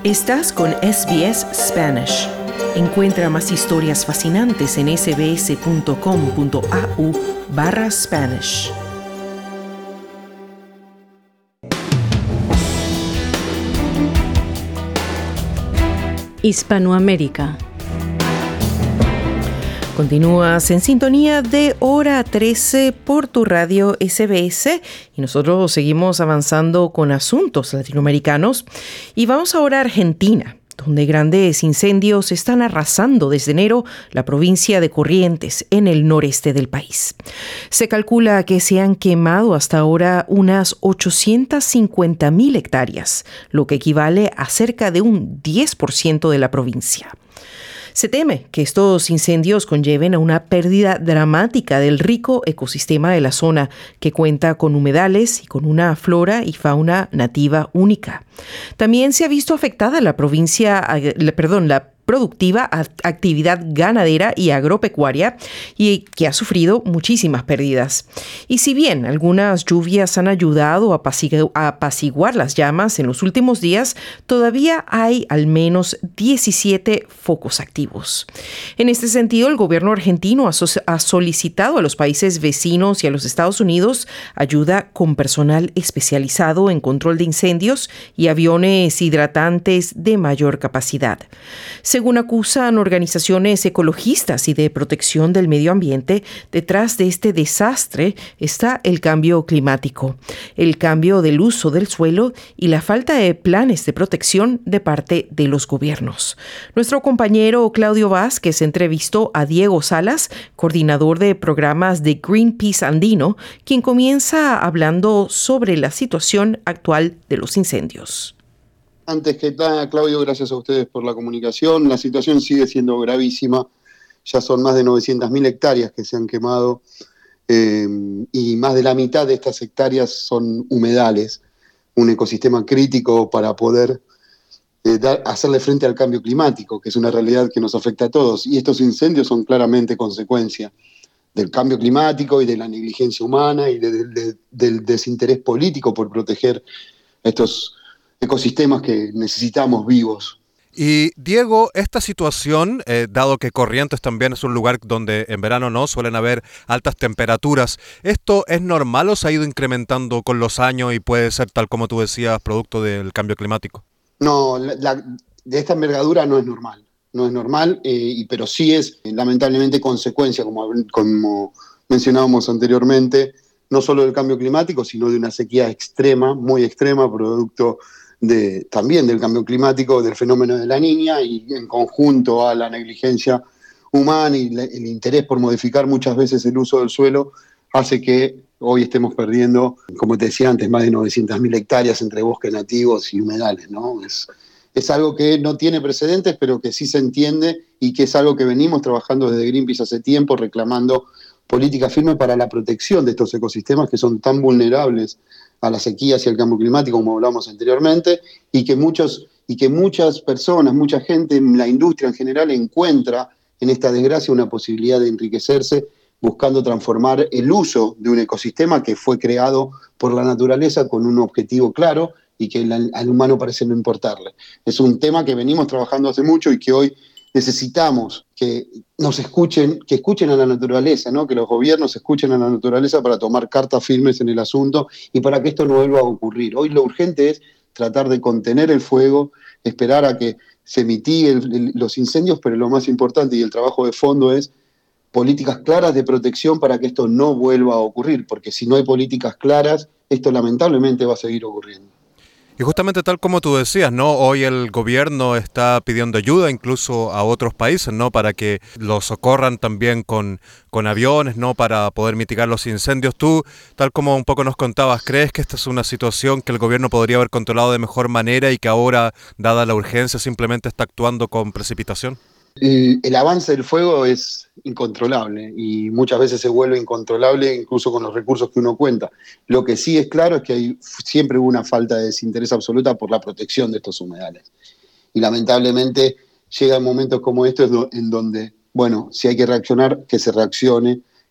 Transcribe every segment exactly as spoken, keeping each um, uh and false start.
Estás con S B S Spanish. Encuentra más historias fascinantes en sbs.com.au barra Spanish. Hispanoamérica. Continúas en sintonía de Hora trece por tu radio S B S y nosotros seguimos avanzando con asuntos latinoamericanos y vamos ahora a Argentina, donde grandes incendios están arrasando desde enero la provincia de Corrientes, en el noreste del país. Se calcula que se han quemado hasta ahora unas ochocientas cincuenta mil hectáreas, lo que equivale a cerca de un diez por ciento de la provincia. Se teme que estos incendios conlleven a una pérdida dramática del rico ecosistema de la zona, que cuenta con humedales y con una flora y fauna nativa única. También se ha visto afectada la provincia, perdón, la productiva actividad ganadera y agropecuaria, y que ha sufrido muchísimas pérdidas. Y si bien algunas lluvias han ayudado a apaciguar las llamas en los últimos días, todavía hay al menos diecisiete focos activos. En este sentido, el gobierno argentino ha, so- ha solicitado a los países vecinos y a los Estados Unidos ayuda con personal especializado en control de incendios y aviones hidratantes de mayor capacidad. Según acusan organizaciones ecologistas y de protección del medio ambiente, detrás de este desastre está el cambio climático, el cambio del uso del suelo y la falta de planes de protección de parte de los gobiernos. Nuestro compañero Claudio Vázquez entrevistó a Diego Salas, coordinador de programas de Greenpeace Andino, quien comienza hablando sobre la situación actual de los incendios. Antes que nada, Claudio, gracias a ustedes por la comunicación. La situación sigue siendo gravísima. Ya son más de novecientas mil hectáreas que se han quemado eh, y más de la mitad de estas hectáreas son humedales, un ecosistema crítico para poder eh, dar, hacerle frente al cambio climático, que es una realidad que nos afecta a todos. Y estos incendios son claramente consecuencia del cambio climático y de la negligencia humana y de, de, de, del desinterés político por proteger estos ecosistemas que necesitamos vivos. Y Diego, esta situación, eh, dado que Corrientes también es un lugar donde en verano no suelen haber altas temperaturas, ¿esto es normal o se ha ido incrementando con los años y puede ser, tal como tú decías, producto del cambio climático? No, la, la, de esta envergadura no es normal, no es normal, eh, y, pero sí es lamentablemente consecuencia, como, como mencionábamos anteriormente, no solo del cambio climático, sino de una sequía extrema, muy extrema, producto De, también del cambio climático, del fenómeno de la Niña, y en conjunto a la negligencia humana y le, el interés por modificar muchas veces el uso del suelo, hace que hoy estemos perdiendo, como te decía antes, más de novecientas mil hectáreas entre bosques nativos y humedales, ¿no? Es, es algo que no tiene precedentes, pero que sí se entiende y que es algo que venimos trabajando desde Greenpeace hace tiempo, reclamando política firme para la protección de estos ecosistemas que son tan vulnerables a las sequías y al cambio climático, como hablamos anteriormente, y que, muchos, y que muchas personas, mucha gente, la industria en general, encuentra en esta desgracia una posibilidad de enriquecerse buscando transformar el uso de un ecosistema que fue creado por la naturaleza con un objetivo claro y que al, al humano parece no importarle. Es un tema que venimos trabajando hace mucho y que hoy necesitamos que nos escuchen, que escuchen a la naturaleza, ¿no? Que los gobiernos escuchen a la naturaleza para tomar cartas firmes en el asunto y para que esto no vuelva a ocurrir. Hoy lo urgente es tratar de contener el fuego, esperar a que se mitiguen los incendios, pero lo más importante y el trabajo de fondo es políticas claras de protección para que esto no vuelva a ocurrir, porque si no hay políticas claras, esto lamentablemente va a seguir ocurriendo. Y justamente tal como tú decías, ¿no? Hoy el gobierno está pidiendo ayuda incluso a otros países, ¿no? Para que los socorran también con, con aviones, ¿no? Para poder mitigar los incendios. Tú, tal como un poco nos contabas, ¿crees que esta es una situación que el gobierno podría haber controlado de mejor manera y que ahora, dada la urgencia, simplemente está actuando con precipitación? El, el avance del fuego es incontrolable y muchas veces se vuelve incontrolable incluso con los recursos que uno cuenta. Lo que sí es claro es que hay, siempre hubo una falta de desinterés absoluta por la protección de estos humedales. Y lamentablemente llegan momentos como estos en donde, bueno, si hay que reaccionar, que se reaccione,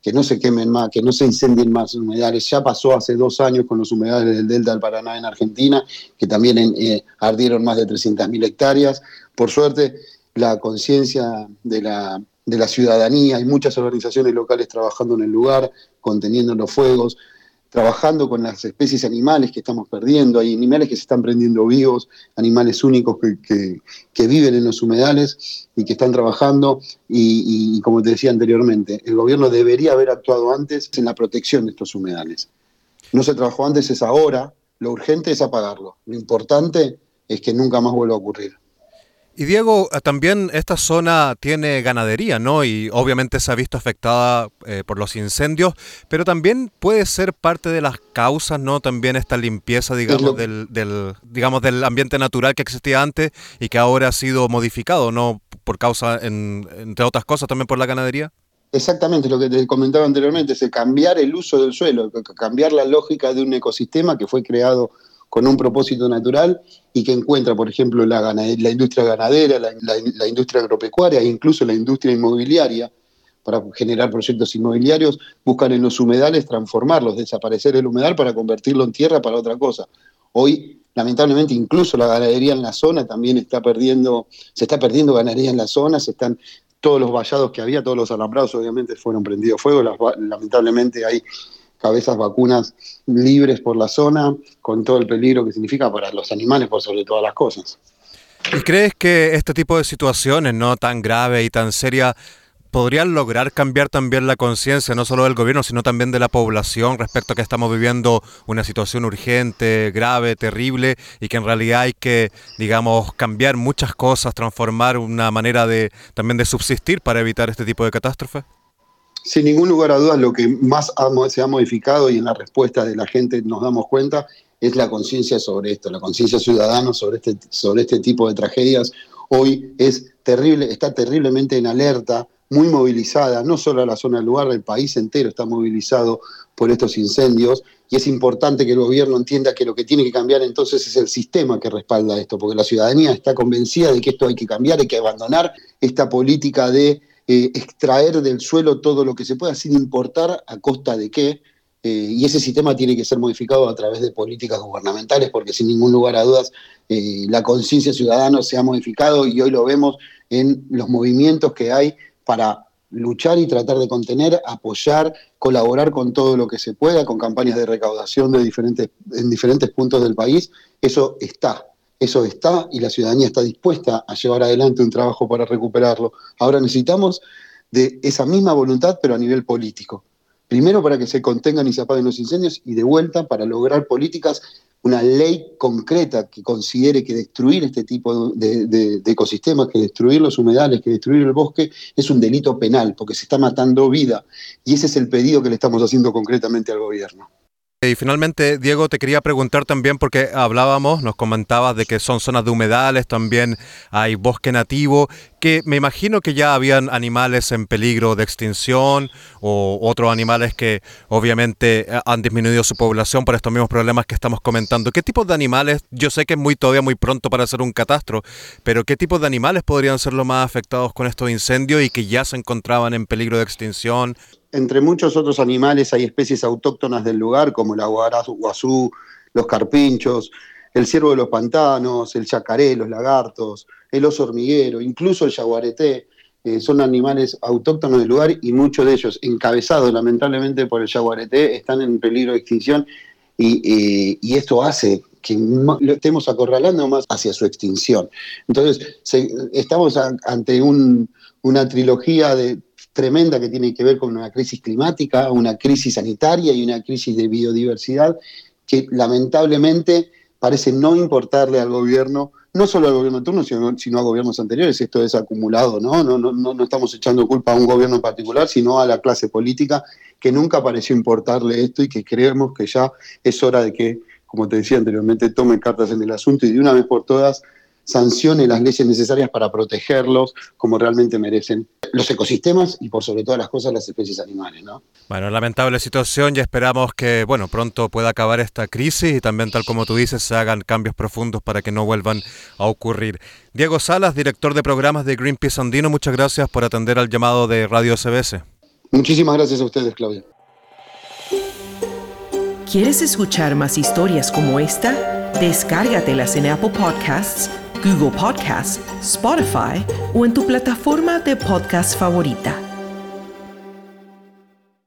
que no se quemen más, que no se incendien más humedales. Ya pasó hace dos años con los humedales del Delta del Paraná en Argentina, que también eh, ardieron más de trescientas mil hectáreas. Por suerte, la conciencia de la, de la ciudadanía, hay muchas organizaciones locales trabajando en el lugar, conteniendo los fuegos, trabajando con las especies animales que estamos perdiendo. Hay animales que se están prendiendo vivos, animales únicos que, que, que viven en los humedales y que están trabajando. Y, y como te decía anteriormente, el gobierno debería haber actuado antes en la protección de estos humedales. No se trabajó antes, es ahora. Lo urgente es apagarlo. Lo importante es que nunca más vuelva a ocurrir. Y Diego, también esta zona tiene ganadería, ¿no? Y obviamente se ha visto afectada eh, por los incendios, pero también puede ser parte de las causas, ¿no? También esta limpieza, digamos, lo... del, del, digamos, del ambiente natural que existía antes y que ahora ha sido modificado, ¿no? Por causa, en, entre otras cosas, también por la ganadería. Exactamente, lo que te comentaba anteriormente, es el cambiar el uso del suelo, cambiar la lógica de un ecosistema que fue creado con un propósito natural y que encuentra, por ejemplo, la, ganadera, la industria ganadera, la, la, la industria agropecuaria e incluso la industria inmobiliaria, para generar proyectos inmobiliarios, buscan en los humedales transformarlos, desaparecer el humedal para convertirlo en tierra para otra cosa. Hoy, lamentablemente, incluso la ganadería en la zona también está perdiendo, se está perdiendo ganadería en la zona, se están todos los vallados que había, todos los alambrados obviamente fueron prendidos fuego, las, lamentablemente hay cabezas vacunas libres por la zona, con todo el peligro que significa para los animales, por sobre todas las cosas. ¿Y crees que este tipo de situaciones, no tan graves y tan serias, podrían lograr cambiar también la conciencia, no solo del gobierno, sino también de la población respecto a que estamos viviendo una situación urgente, grave, terrible, y que en realidad hay que, digamos, cambiar muchas cosas, transformar una manera de también de subsistir para evitar este tipo de catástrofes? Sin ningún lugar a dudas, lo que más se ha modificado y en la respuesta de la gente nos damos cuenta es la conciencia sobre esto, la conciencia ciudadana sobre este, sobre este tipo de tragedias. Hoy es terrible, está terriblemente en alerta, muy movilizada, no solo la zona del lugar, el país entero está movilizado por estos incendios, y es importante que el gobierno entienda que lo que tiene que cambiar entonces es el sistema que respalda esto, porque la ciudadanía está convencida de que esto hay que cambiar, hay que abandonar esta política de Eh, extraer del suelo todo lo que se pueda sin importar a costa de qué, eh, y ese sistema tiene que ser modificado a través de políticas gubernamentales, porque sin ningún lugar a dudas eh, la conciencia ciudadana se ha modificado y hoy lo vemos en los movimientos que hay para luchar y tratar de contener, apoyar, colaborar con todo lo que se pueda, con campañas de recaudación de diferentes, en diferentes puntos del país. Eso está. Eso está y la ciudadanía está dispuesta a llevar adelante un trabajo para recuperarlo. Ahora necesitamos de esa misma voluntad, pero a nivel político. Primero para que se contengan y se apaguen los incendios, y de vuelta para lograr políticas, una ley concreta que considere que destruir este tipo de, de, de ecosistemas, que destruir los humedales, que destruir el bosque es un delito penal, porque se está matando vida. Y ese es el pedido que le estamos haciendo concretamente al gobierno. Y finalmente, Diego, te quería preguntar también, porque hablábamos, nos comentabas de que son zonas de humedales, también hay bosque nativo, que me imagino que ya habían animales en peligro de extinción o otros animales que obviamente han disminuido su población por estos mismos problemas que estamos comentando. ¿Qué tipos de animales? Yo sé que es muy todavía muy pronto para hacer un catastro, pero ¿qué tipos de animales podrían ser los más afectados con estos incendios y que ya se encontraban en peligro de extinción? Entre muchos otros animales hay especies autóctonas del lugar, como el aguará-guazú, los carpinchos, el ciervo de los pantanos, el yacaré, los lagartos, el oso hormiguero, incluso el yaguareté. Eh, son animales autóctonos del lugar y muchos de ellos, encabezados lamentablemente por el yaguareté, están en peligro de extinción, y, eh, y esto hace que lo estemos acorralando más hacia su extinción. Entonces, se, estamos a, ante un, una trilogía de tremenda que tiene que ver con una crisis climática, una crisis sanitaria y una crisis de biodiversidad que lamentablemente parece no importarle al gobierno, no solo al gobierno de turno, sino, sino a gobiernos anteriores. Esto es acumulado, ¿no? No, no, no, no estamos echando culpa a un gobierno en particular, sino a la clase política que nunca pareció importarle esto y que creemos que ya es hora de que, como te decía anteriormente, tomen cartas en el asunto y de una vez por todas sancione las leyes necesarias para protegerlos como realmente merecen los ecosistemas y por sobre todas las cosas las especies animales, ¿no? Bueno, lamentable situación y esperamos que, bueno, pronto pueda acabar esta crisis y también, tal como tú dices, se hagan cambios profundos para que no vuelvan a ocurrir. Diego Salas, director de programas de Greenpeace Andino, muchas gracias por atender al llamado de Radio S B S. Muchísimas gracias a ustedes, Claudia. ¿Quieres escuchar más historias como esta? Descárgatelas en Apple Podcasts, Google Podcasts, Spotify o en tu plataforma de podcast favorita.